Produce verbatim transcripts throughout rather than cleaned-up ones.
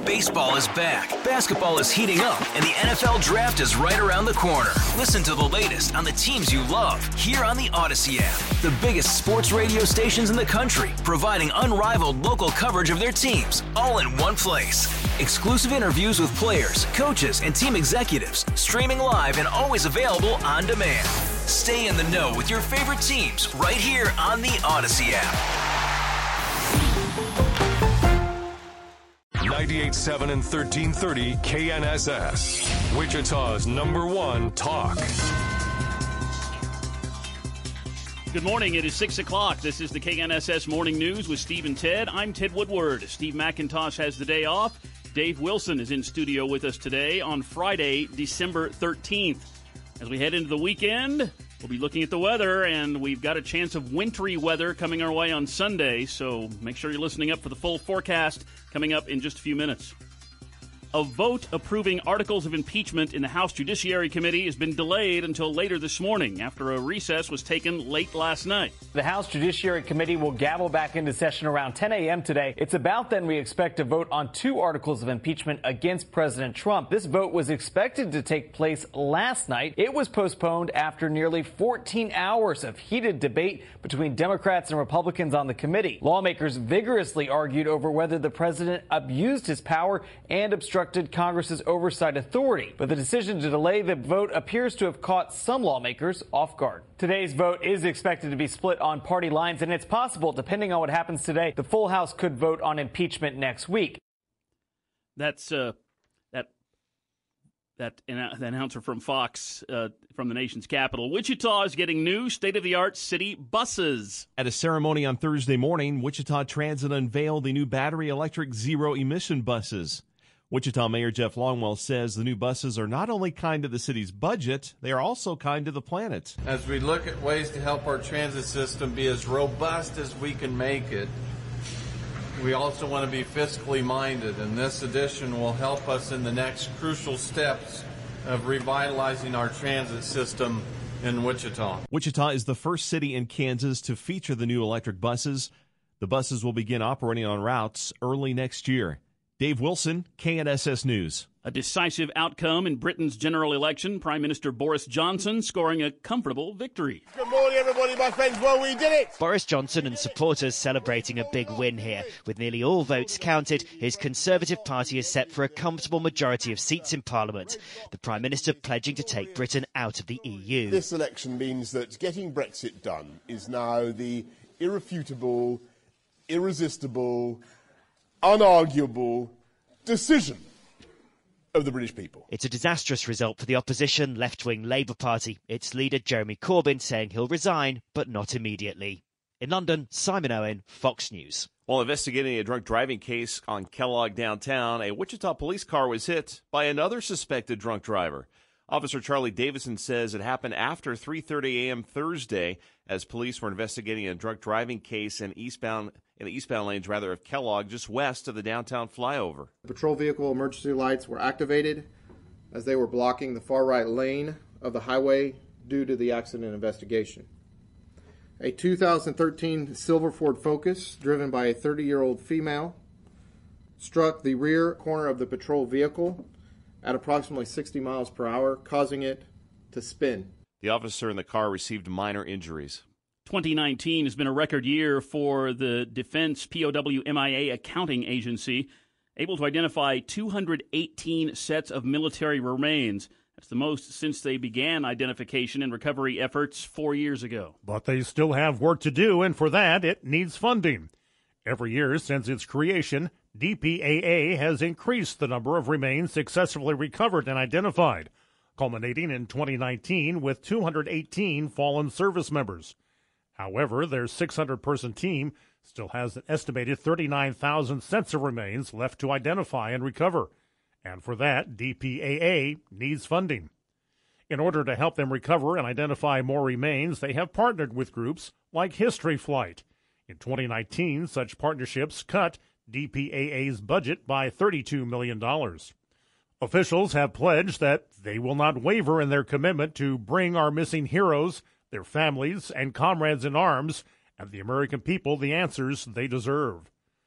Baseball is back, basketball is heating up, and the N F L Draft is right around the corner. Listen to the latest on the teams you love here on the Odyssey app. The biggest sports radio stations in the country, providing unrivaled local coverage of their teams, all in one place. Exclusive interviews with players, coaches, and team executives, streaming live and always available on demand. Stay in the know with your favorite teams right here on the Odyssey app. ninety-eight point seven and thirteen thirty K N S S, Wichita's number one talk. Good morning. It is six o'clock. This is the K N S S Morning News with Steve and Ted. I'm Ted Woodward. Steve McIntosh has the day off. Dave Wilson is in studio with us today on Friday, December thirteenth. As we head into the weekend, we'll be looking at the weather, and we've got a chance of wintry weather coming our way on Sunday, so make sure you're listening up for the full forecast coming up in just a few minutes. A vote approving articles of impeachment in the House Judiciary Committee has been delayed until later this morning after a recess was taken late last night. The House Judiciary Committee will gavel back into session around ten a.m. today. It's about then we expect to vote on two articles of impeachment against President Trump. This vote was expected to take place last night. It was postponed after nearly fourteen hours of heated debate between Democrats and Republicans on the committee. Lawmakers vigorously argued over whether the president abused his power and obstructed Congress's oversight authority. But the decision to delay the vote appears to have caught some lawmakers off guard. Today's vote is expected to be split on party lines, and it's possible, depending on what happens today, the full House could vote on impeachment next week. That's uh, that that an- announcer from Fox uh, from the nation's capital. Wichita is getting new state-of-the-art city buses. At a ceremony on Thursday morning, Wichita Transit unveiled the new battery electric zero-emission buses. Wichita Mayor Jeff Longwell says the new buses are not only kind to the city's budget, they are also kind to the planet. As we look at ways to help our transit system be as robust as we can make it, we also want to be fiscally minded, and this addition will help us in the next crucial steps of revitalizing our transit system in Wichita. Wichita is the first city in Kansas to feature the new electric buses. The buses will begin operating on routes early next year. Dave Wilson, K N S S News. A decisive outcome in Britain's general election. Prime Minister Boris Johnson scoring a comfortable victory. Good morning, everybody, my friends. Well, we did it. Boris Johnson and supporters celebrating a big win here. With nearly all votes counted, his Conservative Party is set for a comfortable majority of seats in Parliament. The Prime Minister pledging to take Britain out of the E U. This election means that getting Brexit done is now the irrefutable, irresistible, unarguable decision of the British people. It's a disastrous result for the opposition left-wing Labour Party. Its leader Jeremy Corbyn saying he'll resign, but not immediately. In London, Simon Owen, Fox News. While investigating a drunk driving case on Kellogg downtown, a Wichita police car was hit by another suspected drunk driver. Officer Charlie Davison says it happened after three thirty a.m. Thursday as police were investigating a drunk driving case in eastbound in the eastbound lanes rather of Kellogg, just west of the downtown flyover. Patrol vehicle emergency lights were activated as they were blocking the far right lane of the highway due to the accident investigation. A two thousand thirteen silver Ford Focus, driven by a thirty-year-old female, struck the rear corner of the patrol vehicle at approximately sixty miles per hour, causing it to spin. The officer in the car received minor injuries. twenty nineteen has been a record year for the Defense P O W M I A Accounting Agency, able to identify two hundred eighteen sets of military remains. That's the most since they began identification and recovery efforts four years ago. But they still have work to do, and for that, it needs funding. Every year since its creation, D P A A has increased the number of remains successfully recovered and identified, culminating in twenty nineteen with two hundred eighteen fallen service members. However, their six hundred person team still has an estimated thirty-nine thousand sets of remains left to identify and recover. And for that, D P A A needs funding. In order to help them recover and identify more remains, they have partnered with groups like History Flight. In twenty nineteen, such partnerships cut D P A A's budget by thirty-two million dollars. Officials have pledged that they will not waver in their commitment to bring our missing heroes, their families, and comrades in arms, and the American people the answers they deserve.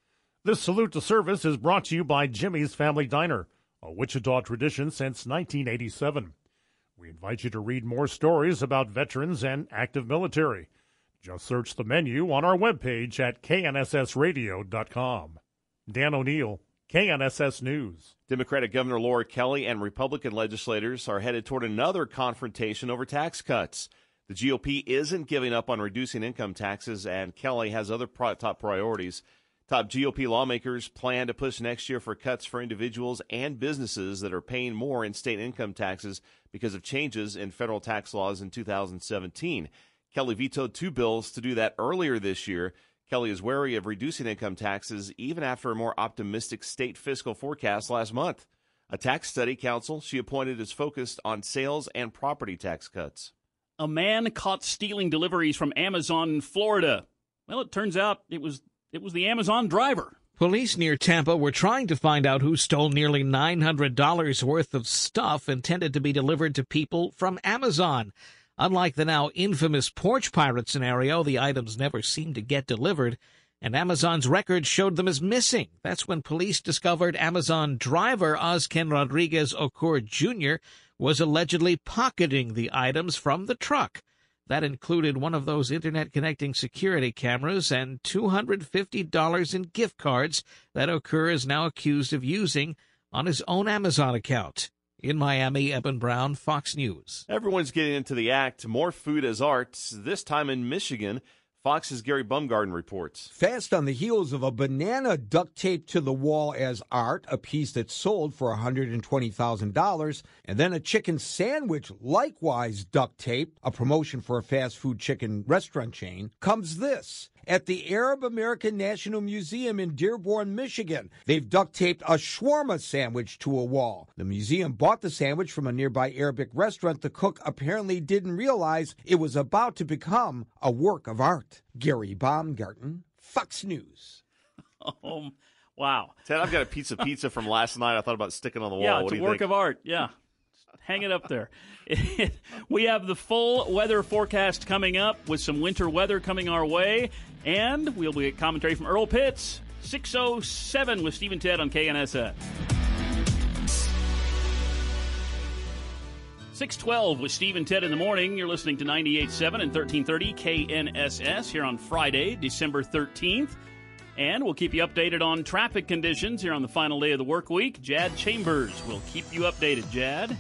This Salute to Service is brought to you by Jimmy's Family Diner, a Wichita tradition since nineteen eighty-seven. We invite you to read more stories about veterans and active military. Just search the menu on our webpage at K N S S radio dot com. Dan O'Neill, K N S S News. Democratic Governor Laura Kelly and Republican legislators are headed toward another confrontation over tax cuts. The G O P isn't giving up on reducing income taxes, and Kelly has other pro- top priorities. Top G O P lawmakers plan to push next year for cuts for individuals and businesses that are paying more in state income taxes because of changes in federal tax laws in two thousand seventeen. Kelly vetoed two bills to do that earlier this year. Kelly is wary of reducing income taxes even after a more optimistic state fiscal forecast last month. A tax study council she appointed is focused on sales and property tax cuts. A man caught stealing deliveries from Amazon in Florida. Well, it turns out it was it was the Amazon driver. Police near Tampa were trying to find out who stole nearly nine hundred dollars worth of stuff intended to be delivered to people from Amazon. Unlike the now infamous porch pirate scenario, the items never seemed to get delivered, and Amazon's records showed them as missing. That's when police discovered Amazon driver Ozken Rodriguez Okur Junior was allegedly pocketing the items from the truck. That included one of those internet-connecting security cameras and two hundred fifty dollars in gift cards that Okur is now accused of using on his own Amazon account. In Miami, Eben Brown, Fox News. Everyone's getting into the act. More food as art, this time in Michigan. Fox's Gary Bumgarden reports. Fast on the heels of a banana duct taped to the wall as art, a piece that sold for one hundred twenty thousand dollars, and then a chicken sandwich likewise duct taped, a promotion for a fast food chicken restaurant chain, comes this. At the Arab American National Museum in Dearborn, Michigan, they've duct taped a shawarma sandwich to a wall. The museum bought the sandwich from a nearby Arabic restaurant. The cook apparently didn't realize it was about to become a work of art. Gary Baumgarten, Fox News. Oh, wow. Ted, I've got a piece of pizza from last night I thought about sticking on the wall. Yeah, what it's do a you work think? of art. Yeah. Hang it up there. We have the full weather forecast coming up with some winter weather coming our way, and we'll get commentary from Earl Pitts. six oh seven with Steve and Ted on K N S S. six twelve with Steve and Ted in the morning. You're listening to ninety-eight point seven and thirteen thirty K N S S here on Friday, December thirteenth. And we'll keep you updated on traffic conditions here on the final day of the work week. Jad Chambers will keep you updated. Jad?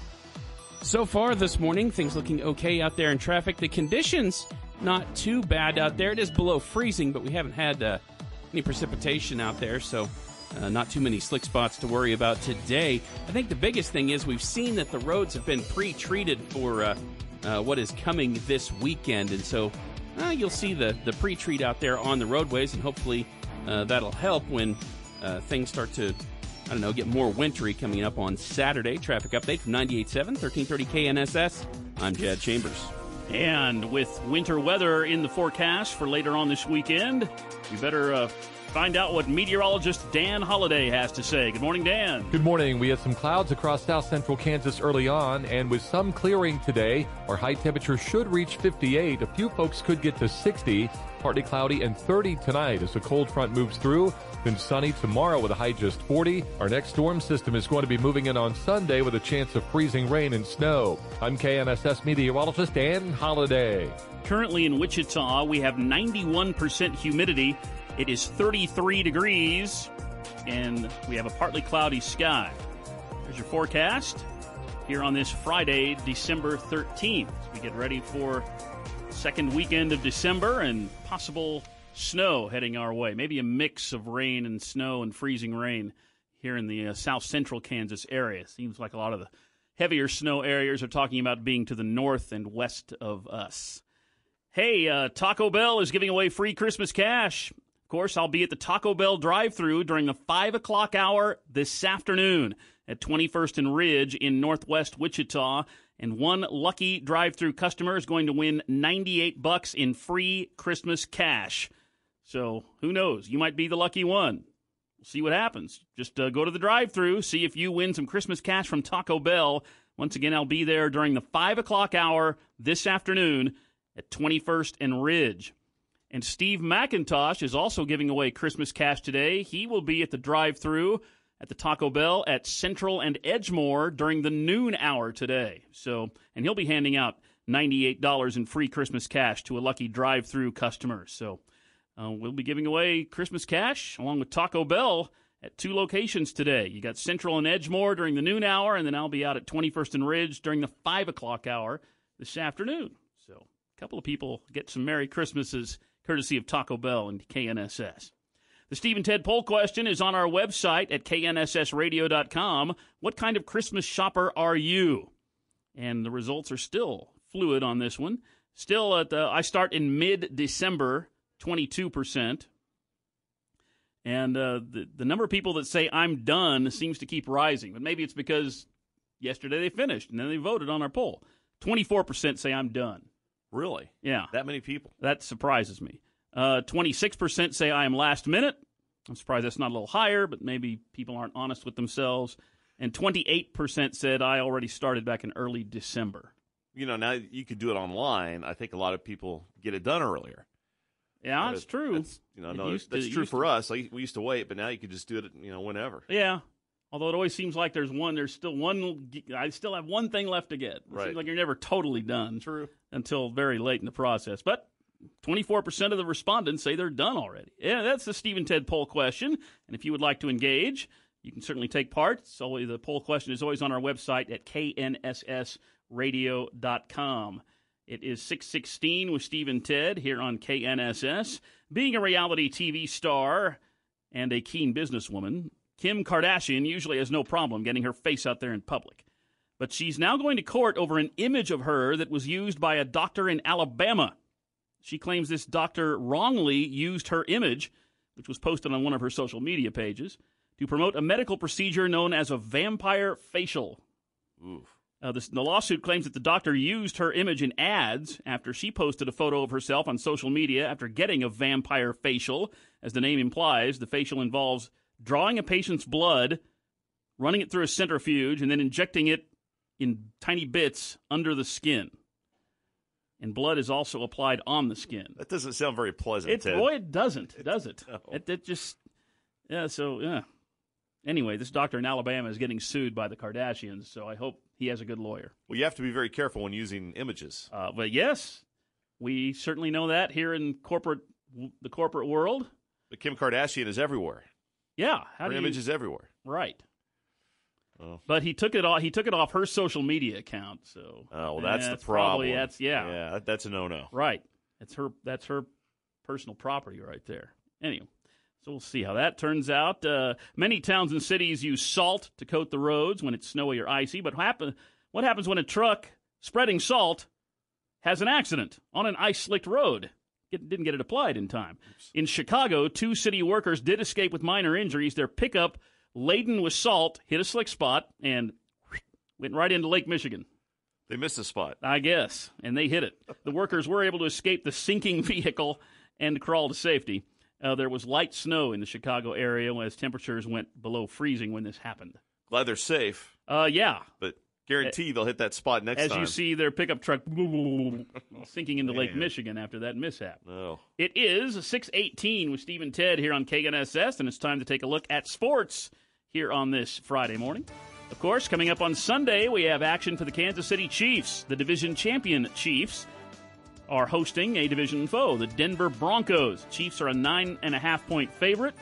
So far this morning, things looking okay out there in traffic. The conditions, not too bad out there. It is below freezing, but we haven't had uh, any precipitation out there, so uh, not too many slick spots to worry about today. I think the biggest thing is we've seen that the roads have been pre-treated for uh, uh, what is coming this weekend, and so uh, you'll see the, the pre-treat out there on the roadways, and hopefully uh, that'll help when uh, things start to I don't know, get more wintry coming up on Saturday. Traffic update from ninety-eight point seven, thirteen thirty K N S S. I'm Jad Chambers. And with winter weather in the forecast for later on this weekend, we better uh, find out what meteorologist Dan Holliday has to say. Good morning, Dan. Good morning. We had some clouds across south central Kansas early on, and with some clearing today, our high temperature should reach fifty-eight. A few folks could get to sixty. Partly cloudy and thirty tonight as the cold front moves through. Then sunny tomorrow with a high just forty. Our next storm system is going to be moving in on Sunday with a chance of freezing rain and snow. I'm K N S S meteorologist Dan Holliday. Currently in Wichita, we have ninety-one percent humidity. It is thirty-three degrees, and we have a partly cloudy sky. There's your forecast here on this Friday, December thirteenth. As we get ready for second weekend of December and possible snow heading our way. Maybe a mix of rain and snow and freezing rain here in the uh, south central Kansas area. Seems like a lot of the heavier snow areas are talking about being to the north and west of us. Hey, uh, Taco Bell is giving away free Christmas cash. Of course, I'll be at the Taco Bell drive-thru during the five o'clock hour this afternoon at twenty-first and Ridge in northwest Wichita. And one lucky drive-thru customer is going to win ninety-eight bucks in free Christmas cash. So who knows? You might be the lucky one. We'll see what happens. Just uh, go to the drive-thru, see if you win some Christmas cash from Taco Bell. Once again, I'll be there during the five o'clock hour this afternoon at twenty-first and Ridge. And Steve McIntosh is also giving away Christmas cash today. He will be at the drive-thru at the Taco Bell at Central and Edgemoor during the noon hour today. So, and he'll be handing out ninety-eight dollars in free Christmas cash to a lucky drive-thru customer. So uh, we'll be giving away Christmas cash along with Taco Bell at two locations today. You got Central and Edgemoor during the noon hour, and then I'll be out at twenty-first and Ridge during the five o'clock hour this afternoon. So a couple of people get some Merry Christmases courtesy of Taco Bell and K N S S. The Steve and Ted poll question is on our website at K N S S radio dot com. What kind of Christmas shopper are you? And the results are still fluid on this one. Still, at the, I start in mid-December, twenty-two percent. And uh, the, the number of people that say I'm done seems to keep rising. But maybe it's because yesterday they finished and then they voted on our poll. twenty-four percent say I'm done. Really? Yeah. That many people? That surprises me. Uh, twenty-six percent say I am last minute. I'm surprised that's not a little higher, but maybe people aren't honest with themselves. And twenty-eight percent said I already started back in early December. You know, now you could do it online. I think a lot of people get it done earlier. Yeah, that's true. That's, you know, It no, used that's to- true used for to- us. Like, we used to wait, but now you can just do it, you know, whenever. Yeah. Although it always seems like there's one, there's still one, I still have one thing left to get. It Right. seems like you're never totally done. True. Until very late in the process. But twenty-four percent of the respondents say they're done already. Yeah, that's the Steve and Ted poll question. And if you would like to engage, you can certainly take part. It's always, the poll question is always on our website at K N S S radio dot com. It is six sixteen with Steve and Ted here on K N S S. Being a reality T V star and a keen businesswoman, Kim Kardashian usually has no problem getting her face out there in public. But she's now going to court over an image of her that was used by a doctor in Alabama. She claims this doctor wrongly used her image, which was posted on one of her social media pages, to promote a medical procedure known as a vampire facial. Oof. Uh, this, the lawsuit claims that the doctor used her image in ads after she posted a photo of herself on social media after getting a vampire facial. As the name implies, the facial involves drawing a patient's blood, running it through a centrifuge, and then injecting it in tiny bits under the skin. And blood is also applied on the skin. That doesn't sound very pleasant, It, Ted. boy, it doesn't, does it? No. It, it just, yeah, so, yeah. Anyway, this doctor in Alabama is getting sued by the Kardashians, so I hope he has a good lawyer. Well, you have to be very careful when using images. Uh, but yes, we certainly know that here in corporate, the corporate world. But Kim Kardashian is everywhere. Yeah, how Her do you, image is everywhere. right? Oh. But he took it off. He took it off her social media account. So, Oh, well, that's yeah, the problem. Probably, that's yeah, Yeah, that- that's a no-no. right. That's her. That's her personal property right there. Anyway. So we'll see how that turns out. Uh, many towns and cities use salt to coat the roads when it's snowy or icy. But happen, what happens when a truck spreading salt has an accident on an ice-slicked road? It didn't get it applied in time. In Chicago, two city workers did escape with minor injuries. Their pickup, laden with salt, hit a slick spot and went right into Lake Michigan. They missed a spot. I guess, and they hit it. The workers were able to escape the sinking vehicle and crawl to safety. Uh, there was light snow in the Chicago area as temperatures went below freezing when this happened. Glad they're safe. Uh, yeah. But guarantee they'll hit that spot next As time. you see their pickup truck sinking into Lake Michigan after that mishap. No. It is six eighteen with Steve and Ted here on K N S S, and it's time to take a look at sports here on this Friday morning. Of course, coming up on Sunday, we have action for the Kansas City Chiefs. The division champion Chiefs are hosting a division foe, the Denver Broncos. Chiefs are a nine and a half point favorite.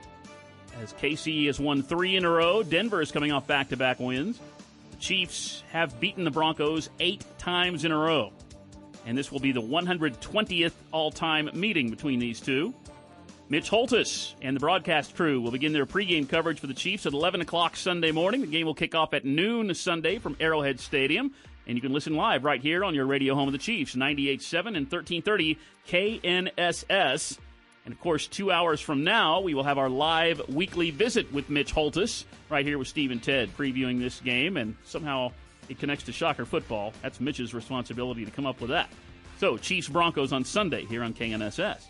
As K C has won three in a row, Denver is coming off back-to-back wins. The Chiefs have beaten the Broncos eight times in a row. And this will be the one hundred twentieth all-time meeting between these two. Mitch Holthus and the broadcast crew will begin their pregame coverage for the Chiefs at eleven o'clock Sunday morning. The game will kick off at noon Sunday from Arrowhead Stadium. And you can listen live right here on your radio home of the Chiefs, ninety-eight point seven and thirteen thirty K N S S. And, of course, two hours from now, we will have our live weekly visit with Mitch Holthus right here with Steve and Ted previewing this game. And somehow it connects to Shocker football. That's Mitch's responsibility to come up with that. So, Chiefs-Broncos on Sunday here on K N S S.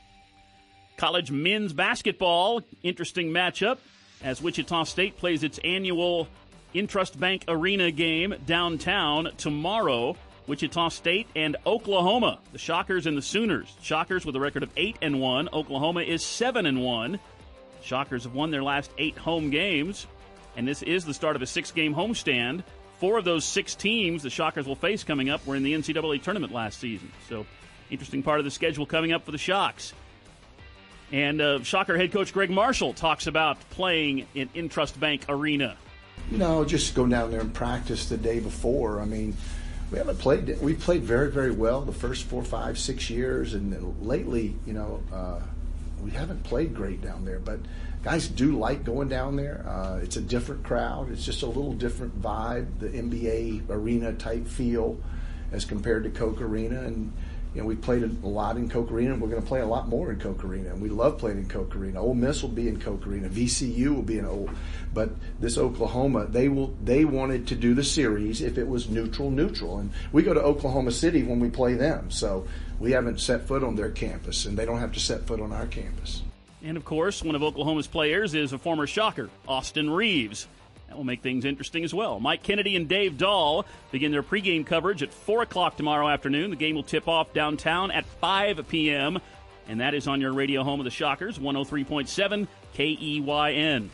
College men's basketball, interesting matchup as Wichita State plays its annual Intrust Bank Arena game downtown tomorrow Wichita State and Oklahoma. The Shockers and the Sooners. Shockers with a record of eight and one. Oklahoma is seven and one. Shockers have won their last eight home games, and this is the start of a six-game homestand. Four of those six teams the Shockers will face coming up were in the N C double A tournament last season. So, interesting part of the schedule coming up for the Shocks. And uh, Shocker head coach Greg Marshall talks about playing in Intrust Bank Arena. You know, just go down there and practice the day before. I mean, we haven't played. We played very, very well the first four, five, six years, and lately, you know, uh, we haven't played great down there. But guys do like going down there. Uh, it's a different crowd. It's just a little different vibe, the N B A arena type feel, as compared to Koch Arena. And you know, we played a lot in Koch Arena, and we're going to play a lot more in Koch Arena. And we love playing in Koch Arena. Ole Miss will be in Koch Arena. V C U will be in Ole. But this Oklahoma, they will. They wanted to do the series if it was neutral, neutral. And we go to Oklahoma City when we play them. So we haven't set foot on their campus, and they don't have to set foot on our campus. And, of course, one of Oklahoma's players is a former Shocker, Austin Reeves. That will make things interesting as well. Mike Kennedy and Dave Dahl begin their pregame coverage at four o'clock tomorrow afternoon. The game will tip off downtown at five p.m., and that is on your radio home of the Shockers, one oh three point seven K E Y N.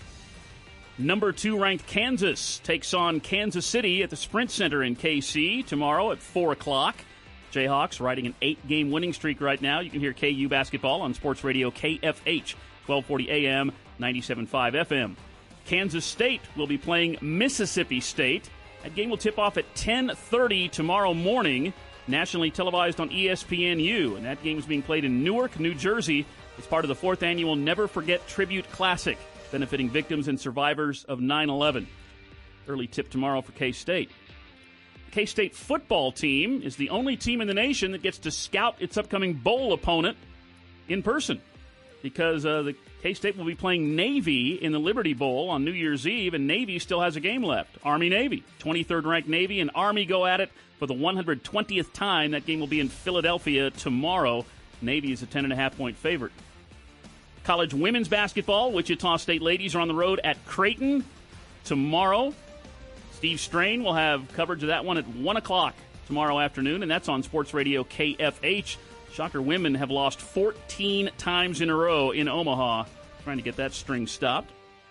Number two ranked Kansas takes on Kansas City at the Sprint Center in K C tomorrow at four o'clock. Jayhawks riding an eight-game winning streak right now. You can hear K U basketball on Sports Radio K F H, twelve forty A M, ninety-seven point five F M. Kansas State will be playing Mississippi State. That game will tip off at ten thirty tomorrow morning, nationally televised on E S P N U. And that game is being played in Newark, New Jersey. It's part of the fourth annual Never Forget Tribute Classic, benefiting victims and survivors of nine eleven. Early tip tomorrow for K-State. The K-State football team is the only team in the nation that gets to scout its upcoming bowl opponent in person, because uh, the K-State will be playing Navy in the Liberty Bowl on New Year's Eve, and Navy still has a game left. Army-Navy. twenty-third ranked Navy and Army go at it for the one hundred twentieth time. That game will be in Philadelphia tomorrow. Navy is a ten and a half point favorite. College women's basketball. Wichita State ladies are on the road at Creighton tomorrow. Steve Strain will have coverage of that one at one o'clock tomorrow afternoon, and that's on Sports Radio K F H. Shocker women have lost fourteen times in a row in Omaha, trying to get that string stopped.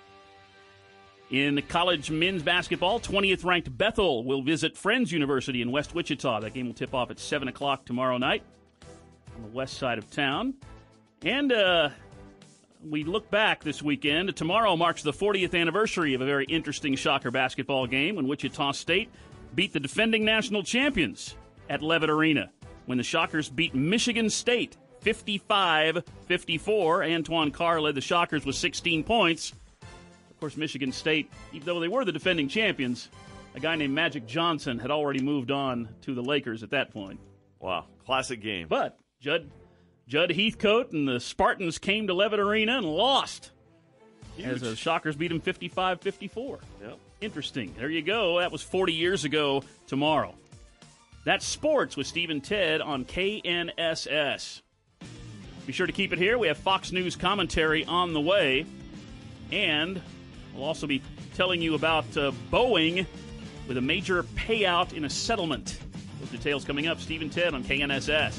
In the college men's basketball, twentieth ranked Bethel will visit Friends University in West Wichita. That game will tip off at seven o'clock tomorrow night on the west side of town. And uh, we look back this weekend. Tomorrow marks the fortieth anniversary of a very interesting Shocker basketball game when Wichita State beat the defending national champions at Levitt Arena, when the Shockers beat Michigan State fifty-five fifty-four. Antoine Carr led the Shockers with sixteen points. Of course, Michigan State, even though they were the defending champions, a guy named Magic Johnson had already moved on to the Lakers at that point. Wow, classic game. But Judd Judd Heathcote and the Spartans came to Levitt Arena and lost. Huge. As the Shockers beat them fifty-five fifty-four. Yep. Interesting. There you go. That was forty years ago tomorrow. That's Sports with Steve and Ted on K N S S. Be sure to keep it here. We have Fox News commentary on the way. And we'll also be telling you about uh, Boeing with a major payout in a settlement. Those details coming up. Steve and Ted on K N S S.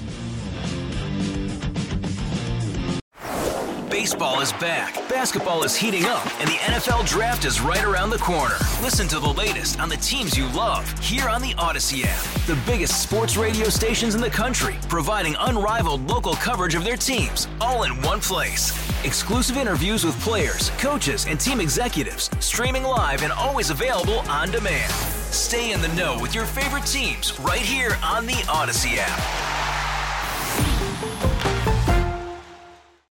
Baseball is back, basketball is heating up, and the N F L Draft is right around the corner. Listen to the latest on the teams you love here on the Odyssey app. The biggest sports radio stations in the country, providing unrivaled local coverage of their teams, all in one place. Exclusive interviews with players, coaches, and team executives, streaming live and always available on demand. Stay in the know with your favorite teams right here on the Odyssey app.